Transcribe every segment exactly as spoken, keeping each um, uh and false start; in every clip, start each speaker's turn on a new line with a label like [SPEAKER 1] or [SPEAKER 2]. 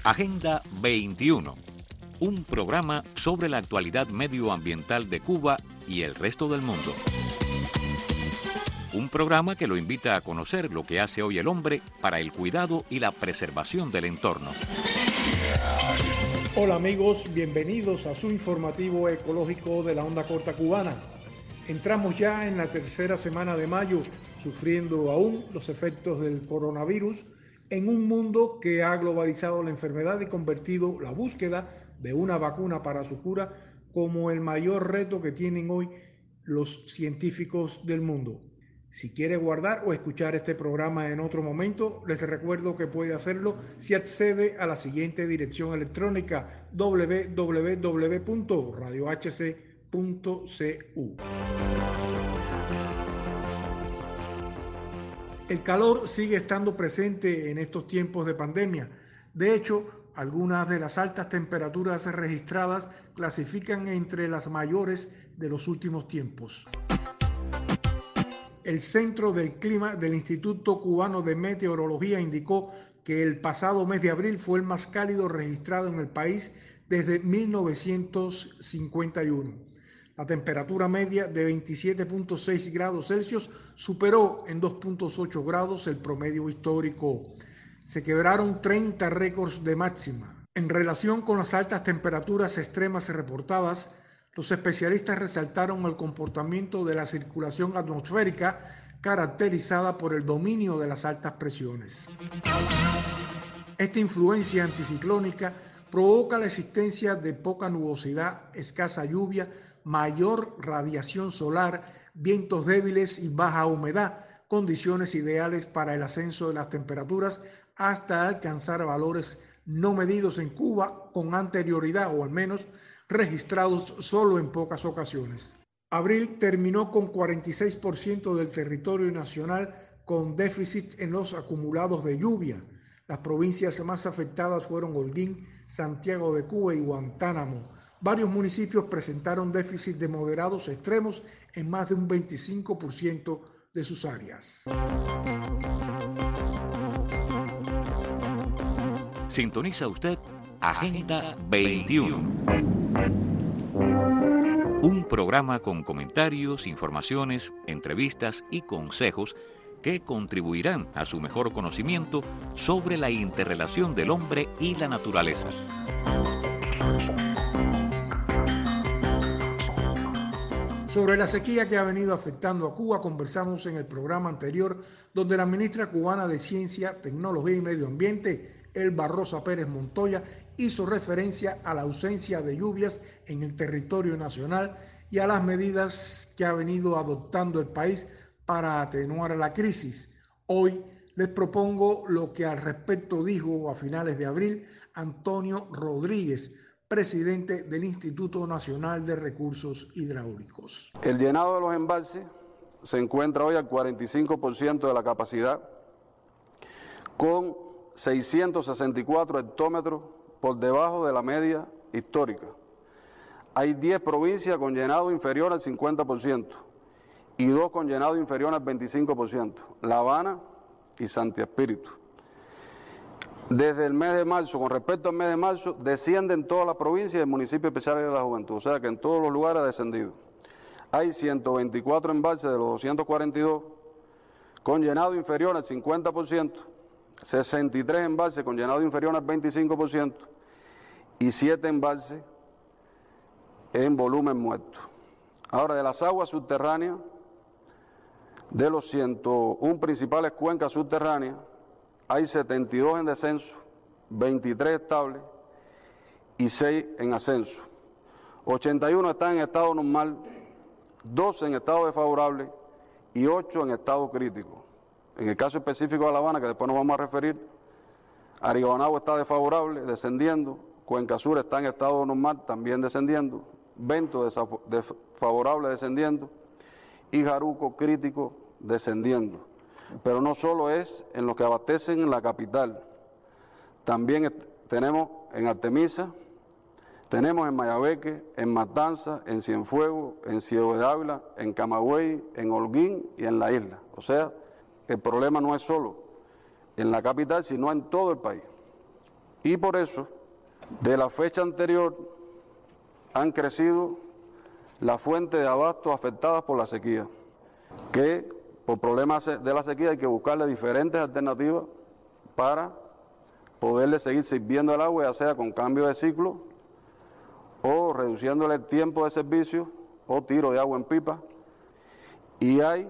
[SPEAKER 1] Agenda veintiuno, un programa sobre la actualidad medioambiental de Cuba y el resto del mundo. Un programa que lo invita a conocer lo que hace hoy el hombre para el cuidado y la preservación del entorno.
[SPEAKER 2] Hola amigos, bienvenidos a su informativo ecológico de la onda corta cubana. Entramos ya en la tercera semana de mayo, sufriendo aún los efectos del coronavirus en un mundo que ha globalizado la enfermedad y convertido la búsqueda de una vacuna para su cura como el mayor reto que tienen hoy los científicos del mundo. Si quiere guardar o escuchar este programa en otro momento, les recuerdo que puede hacerlo si accede a la siguiente dirección electrónica: doble u doble u doble u punto radio h c punto c u. El calor sigue estando presente en estos tiempos de pandemia. De hecho, algunas de las altas temperaturas registradas clasifican entre las mayores de los últimos tiempos. El Centro del Clima del Instituto Cubano de Meteorología indicó que el pasado mes de abril fue el más cálido registrado en el país desde mil novecientos cincuenta y uno. La temperatura media de veintisiete punto seis grados Celsius superó en dos punto ocho grados el promedio histórico. Se quebraron treinta récords de máxima. En relación con las altas temperaturas extremas reportadas, los especialistas resaltaron el comportamiento de la circulación atmosférica caracterizada por el dominio de las altas presiones. Esta influencia anticiclónica provoca la existencia de poca nubosidad, escasa lluvia, mayor radiación solar, vientos débiles y baja humedad, condiciones ideales para el ascenso de las temperaturas hasta alcanzar valores no medidos en Cuba con anterioridad, o al menos registrados solo en pocas ocasiones. Abril terminó con cuarenta y seis por ciento del territorio nacional con déficit en los acumulados de lluvia. Las provincias más afectadas fueron Holguín, Santiago de Cuba y Guantánamo. Varios municipios presentaron déficit de moderados extremos en más de un veinticinco por ciento de sus áreas.
[SPEAKER 1] Sintoniza usted Agenda veintiuno. Un programa con comentarios, informaciones, entrevistas y consejos que contribuirán a su mejor conocimiento sobre la interrelación del hombre y la naturaleza.
[SPEAKER 2] Sobre la sequía que ha venido afectando a Cuba conversamos en el programa anterior, donde la ministra cubana de Ciencia, Tecnología y Medio Ambiente, Elba Rosa Pérez Montoya, hizo referencia a la ausencia de lluvias en el territorio nacional y a las medidas que ha venido adoptando el país para atenuar la crisis. Hoy les propongo lo que al respecto dijo a finales de abril Antonio Rodríguez, presidente del Instituto Nacional de Recursos Hidráulicos.
[SPEAKER 3] El llenado de los embalses se encuentra hoy al cuarenta y cinco por ciento de la capacidad, con seiscientos sesenta y cuatro hectómetros por debajo de la media histórica. Hay diez provincias con llenado inferior al cincuenta por ciento y dos con llenado inferior al veinticinco por ciento, La Habana y Santi Espíritu. Desde el mes de marzo, con respecto al mes de marzo, descienden todas las provincias y el municipio especial de la juventud, o sea que en todos los lugares ha descendido. Hay ciento veinticuatro embalses de los doscientos cuarenta y dos con llenado inferior al cincuenta por ciento, sesenta y tres embalses con llenado inferior al veinticinco por ciento y siete embalses en volumen muerto. Ahora, de las aguas subterráneas, de los ciento uno principales cuencas subterráneas, hay setenta y dos en descenso, veintitrés estables y seis en ascenso. ochenta y uno están en estado normal, doce en estado desfavorable y ocho en estado crítico. En el caso específico de La Habana, que después nos vamos a referir, Arigonagua está desfavorable, descendiendo, Cuenca Sur está en estado normal, también descendiendo, Vento desfavorable, descendiendo, y Jaruco crítico, descendiendo. Pero no solo es en los que abastecen la capital, también tenemos en Artemisa, tenemos en Mayabeque, en Matanza, en Cienfuegos, en Ciego de Ávila, en Camagüey, en Holguín y en la isla. O sea, el problema no es solo en la capital, sino en todo el país. Y por eso, de la fecha anterior, han crecido las fuentes de abasto afectadas por la sequía, que por problemas de la sequía hay que buscarle diferentes alternativas para poderle seguir sirviendo el agua, ya sea con cambio de ciclo o reduciéndole el tiempo de servicio o tiro de agua en pipa. Y hay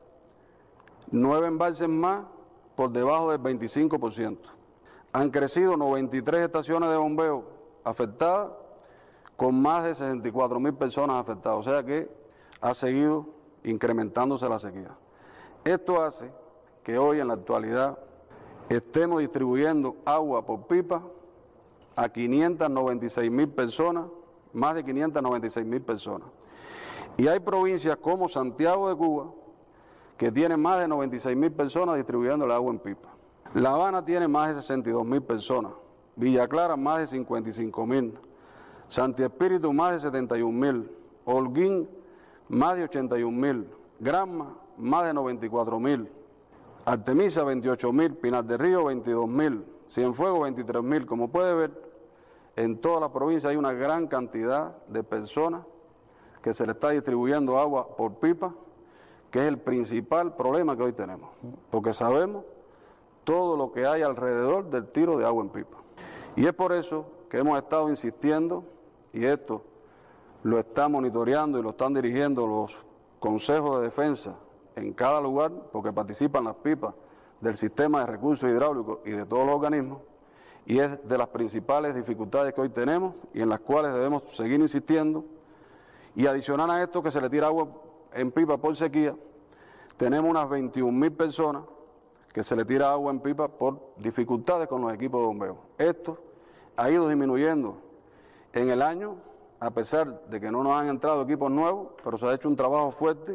[SPEAKER 3] nueve embalses más por debajo del veinticinco por ciento. Han crecido noventa y tres estaciones de bombeo afectadas con más de sesenta y cuatro mil personas afectadas, o sea que ha seguido incrementándose la sequía. Esto hace que hoy en la actualidad estemos distribuyendo agua por pipa a quinientas noventa y seis mil personas, más de quinientas noventa y seis mil personas. Y hay provincias como Santiago de Cuba que tienen más de noventa y seis mil personas distribuyendo el agua en pipa. La Habana tiene más de sesenta y dos mil personas, Villa Clara más de cincuenta y cinco mil, Santi Espíritu más de setenta y un mil, Holguín más de ochenta y un mil, Granma más de noventa y cuatro mil, Artemisa veintiocho mil, Pinar del Río veintidós mil, Cienfuegos veintitrés mil. Como puede ver, en toda la provincia hay una gran cantidad de personas que se le está distribuyendo agua por pipa, que es el principal problema que hoy tenemos, porque sabemos todo lo que hay alrededor del tiro de agua en pipa. Y es por eso que hemos estado insistiendo, y esto lo está monitoreando y lo están dirigiendo los consejos de defensa en cada lugar, porque participan las pipas del sistema de recursos hidráulicos y de todos los organismos, y es de las principales dificultades que hoy tenemos y en las cuales debemos seguir insistiendo. Y adicional a esto, que se le tira agua en pipa por sequía, tenemos unas veintiún mil personas que se le tira agua en pipa por dificultades con los equipos de bombeo. Esto ha ido disminuyendo en el año, a pesar de que no nos han entrado equipos nuevos, pero se ha hecho un trabajo fuerte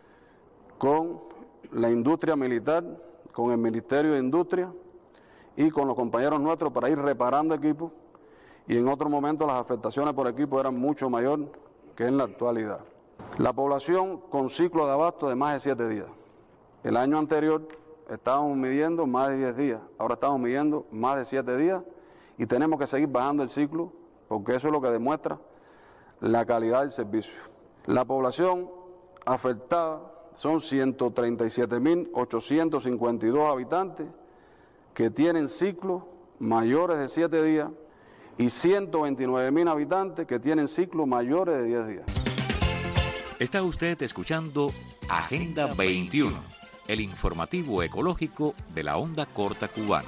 [SPEAKER 3] con la industria militar, con el Ministerio de Industria y con los compañeros nuestros para ir reparando equipos, y en otro momento las afectaciones por equipo eran mucho mayor que en la actualidad. La población con ciclo de abasto de más de siete días. El año anterior estábamos midiendo más de diez días, ahora estamos midiendo más de siete días y tenemos que seguir bajando el ciclo porque eso es lo que demuestra la calidad del servicio. La población afectada son ciento treinta y siete mil ochocientos cincuenta y dos habitantes que tienen ciclos mayores de siete días y ciento veintinueve mil habitantes que tienen ciclos mayores de diez días.
[SPEAKER 1] Está usted escuchando Agenda veintiuno, el informativo ecológico de la onda corta cubana.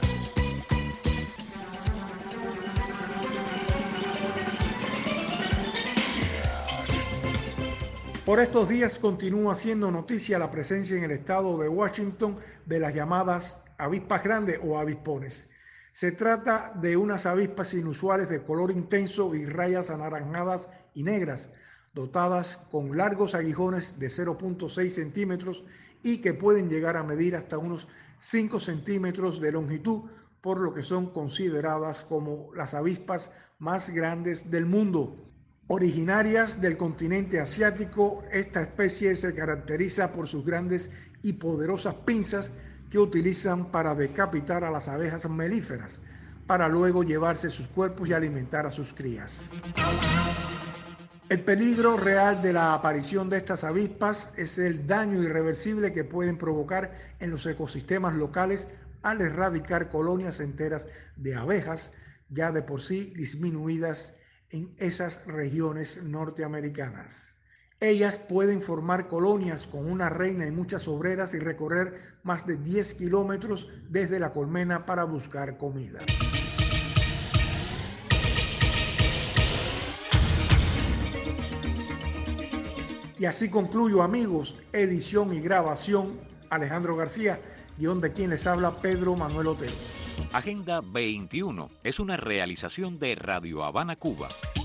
[SPEAKER 2] Por estos días continúa siendo noticia la presencia en el estado de Washington de las llamadas avispas grandes o avispones. Se trata de unas avispas inusuales de color intenso y rayas anaranjadas y negras, dotadas con largos aguijones de cero punto seis centímetros y que pueden llegar a medir hasta unos cinco centímetros de longitud, por lo que son consideradas como las avispas más grandes del mundo. Originarias del continente asiático, esta especie se caracteriza por sus grandes y poderosas pinzas que utilizan para decapitar a las abejas melíferas, para luego llevarse sus cuerpos y alimentar a sus crías. El peligro real de la aparición de estas avispas es el daño irreversible que pueden provocar en los ecosistemas locales al erradicar colonias enteras de abejas, ya de por sí disminuidas en esas regiones norteamericanas. Ellas pueden formar colonias con una reina y muchas obreras y recorrer más de diez kilómetros desde la colmena para buscar comida. Y así concluyo, amigos, edición y grabación Alejandro García, guión de quien les habla Pedro Manuel Otero.
[SPEAKER 1] Agenda veintiuno es una realización de Radio Habana, Cuba.